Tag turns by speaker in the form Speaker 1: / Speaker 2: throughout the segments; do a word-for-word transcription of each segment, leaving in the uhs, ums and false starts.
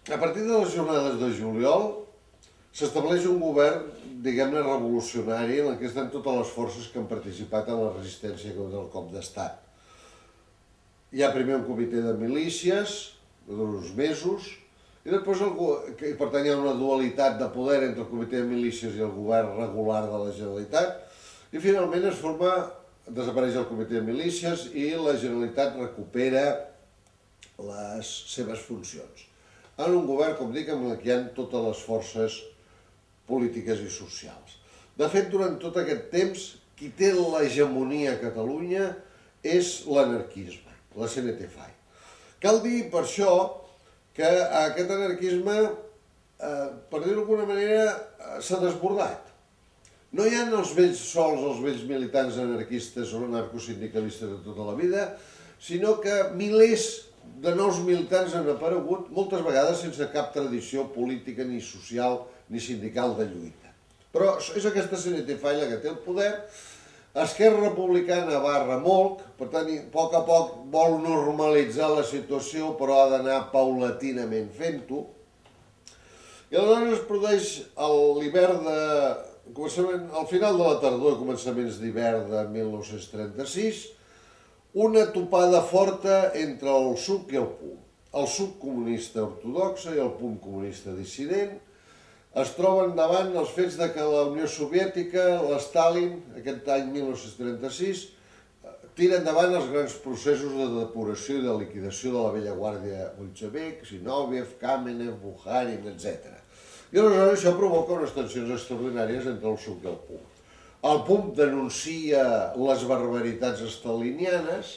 Speaker 1: A partir de les jornades de juliol s'estableix un govern, diguem-ne, revolucionari en què estan totes les forces que han participat en la resistència contra el cop d'estat. Hi ha primer un comitè de milícies, d'uns mesos, i després, el, i per tant, hi ha una dualitat de poder entre el comitè de milícies i el govern regular de la Generalitat, i finalment es forma, desapareix el comitè de milícies i la Generalitat recupera les seves funcions. En un govern, com dic, en què hi ha totes les forces polítiques i socials. De fet, durant tot aquest temps, qui té l'hegemonia a Catalunya és l'anarquisme, la C N T F A I. Cal dir, per això, que aquest anarquisme, eh, per dir-ho d'alguna manera, s'ha desbordat. No hi ha els vells sols, els vells militants anarquistes o anarcosindicalistes de tota la vida, sinó que milers de nous militants han aparegut, moltes vegades sense cap tradició política, ni social, ni sindical de lluita. Però és aquesta C N T F A I la que té el poder. Esquerra Republicana va a remolc, per tant, a poc a poc vol normalitzar la situació, però ha d'anar paulatinament fent-ho. I aleshores es produeix l'hivern de... al final de la tardor i començaments d'hivern de mil nou-cents trenta-sis, una topada forta entre el S U C i el P U M. El S U C comunista ortodoxa i el P U M comunista dissident es troben davant els fets de que la Unió Soviètica, l'Stalin, aquest any mil nou-cents trenta-sis, tira endavant els grans processos de depuració i de liquidació de la vella guàrdia bolxevic, Zinoviev, Kamenev, Bukharin, etcètera. I aleshores això provoca unes tensions extraordinàries entre el S U C i el P U M. El P U M denuncia les barbaritats stalinianes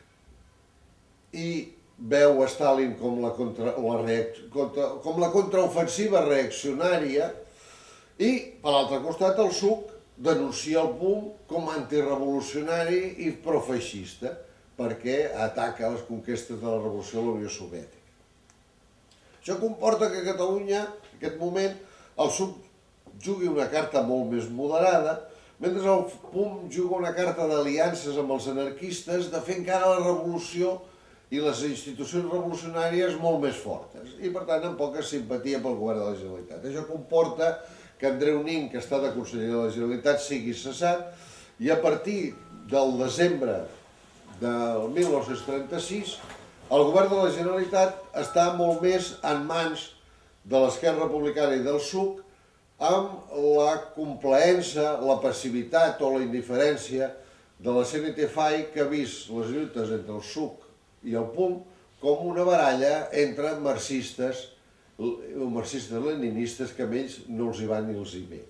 Speaker 1: i veu a Stalin com la, contra, la, contra, com la contraofensiva reaccionària i, per l'altre costat, el S U C denuncia el P U M com a antirevolucionari i profeixista perquè ataca les conquestes de la revolució de la Unió Soviètica. Això comporta que a Catalunya, en aquest moment, el S U C jugui una carta molt més moderada, mentre el P U M juga una carta d'aliances amb els anarquistes de fer encara la revolució i les institucions revolucionàries molt més fortes, i per tant amb poca simpatia pel govern de la Generalitat. Això comporta que Andreu Nin, que està de conseller de la Generalitat, sigui cessat, i a partir del desembre del mil nou-cents trenta-sis, el govern de la Generalitat està molt més en mans de l'Esquerra Republicana i del S U C amb la complaença, la passivitat o la indiferència de la C N T F A I, que ha vist les lluites entre el S U C i el P U M com una baralla entre marxistes o marxistes-leninistes que a ells no els hi va ni els hi ve.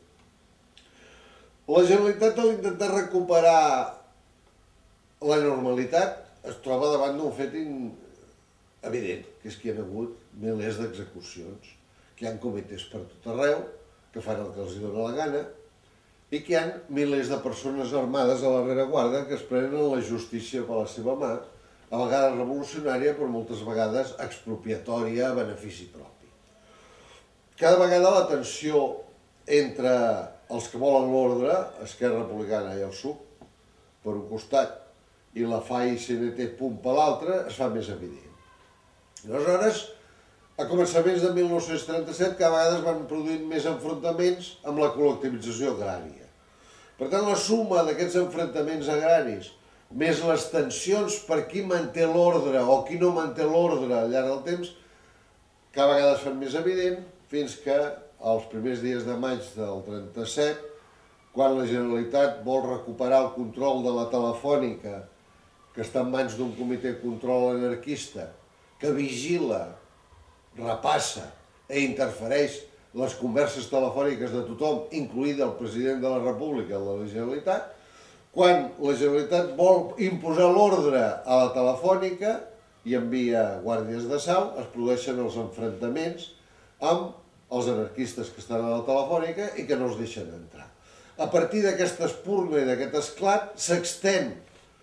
Speaker 1: La Generalitat, a l'intentar recuperar la normalitat, es troba davant d'un fet evident, que és que hi ha hagut milers d'execucions, que hi ha comitès per tot arreu, que fan el que els dona la gana, i que hi ha milers de persones armades a la rereguarda que es prenen la justícia per la seva mà, a vegades revolucionària, però moltes vegades expropiatòria a benefici propi. Cada vegada la tensió entre els que volen l'ordre, Esquerra Republicana i el S U C, per un costat, i la F A I, C N T, P U M per l'altre, es fa més evident. Aleshores, a començaments de mil nou-cents trenta-set, cada vegada es van produint més enfrontaments amb la col·lectivització agrària. Per tant, la suma d'aquests enfrontaments agraris més les tensions per qui manté l'ordre o qui no manté l'ordre al llarg del temps, cada vegada es fan més evident, fins que als primers dies de maig del trenta-set, quan la Generalitat vol recuperar el control de la Telefònica, que està en mans d'un comitè de control anarquista, que vigila, repassa i interfereix les converses telefòniques de tothom, incloïda el president de la República i de la Generalitat, quan la Generalitat vol imposar l'ordre a la Telefònica i envia guàrdies d'assalt, es produeixen els enfrontaments amb els anarquistes que estan a la Telefònica i que no els deixen entrar. A partir d'aquesta espurna i d'aquest esclat s'estén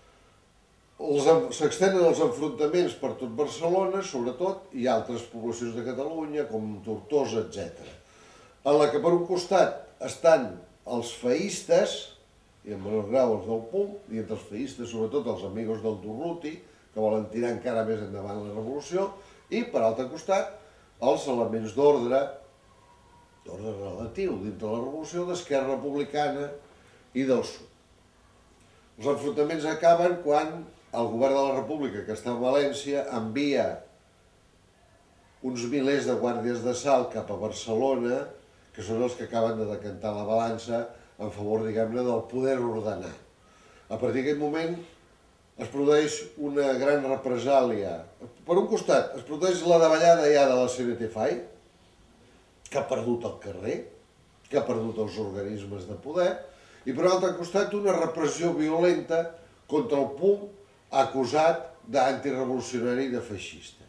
Speaker 1: s'estenen els enfrontaments per tot Barcelona, sobretot, i altres poblacions de Catalunya, com Tortosa, etcètera. En la que per un costat estan els feïstes, i en menor grau els del P U M, i entre els feïstes, sobretot, els amigos del Durruti, que volen tirar encara més endavant la revolució, i, per altre costat, els elements d'ordre, d'ordre relatiu dintre la revolució, d'Esquerra Republicana i del P S O E. Els enfrontaments acaben quan el govern de la República, que està a València, envia uns milers de guàrdies d'assalt cap a Barcelona, que són els que acaben de decantar la balança en favor, diguem-ne, del poder ordenar. A partir d'aquest moment es produeix una gran represàlia. Per un costat, es produeix la davallada ja de la C N T F A I, que ha perdut el carrer, que ha perdut els organismes de poder, i per altre costat una repressió violenta contra el PUM acusat d'antirevolucionari i de feixista.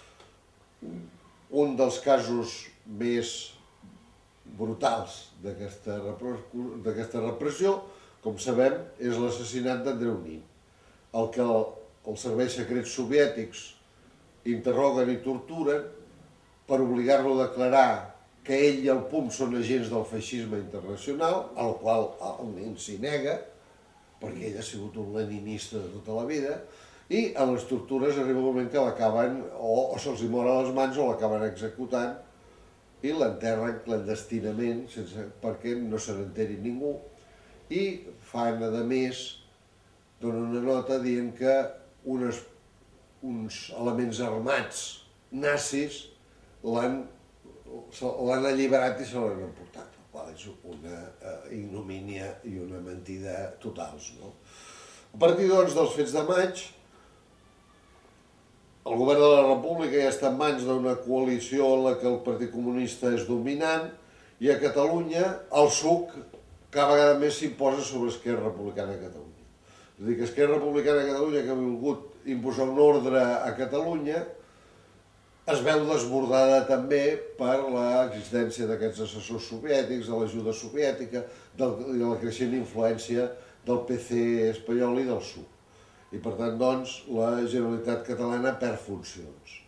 Speaker 1: Un dels casos més brutals d'aquesta repressió, com sabem, és l'assassinat d'Andreu Nin, el que els serveis secrets soviètics interroguen i torturen per obligar-lo a declarar que ell i el PUM són agents del feixisme internacional, al qual el Nin s'hi nega, perquè ell ha sigut un leninista de tota la vida, i en les tortures arriba un moment que l'acaben, o, o se'ls hi mor a les mans o l'acaben executant i l'enterren clandestinament, sense, perquè no se n'enteri ningú, i fan, a més, donen una nota dient que unes, uns elements armats nazis l'han l'han alliberat i se l'han emportat, el qual és una eh, ignomínia i una mentida totals, no? A partir, doncs, dels fets de maig, el govern de la República ja està en mans d'una coalició en la que el Partit Comunista és dominant i a Catalunya el S U C cada vegada més s'imposa sobre Esquerra Republicana de Catalunya. És a dir, que Esquerra Republicana de Catalunya, que ha volgut imposar un ordre a Catalunya, es veu desbordada també per l'existència d'aquests assessors soviètics, de l'ajuda soviètica i de la creixent influència del P C espanyol i del S U C. I per tant, doncs, la Generalitat catalana perd funcions.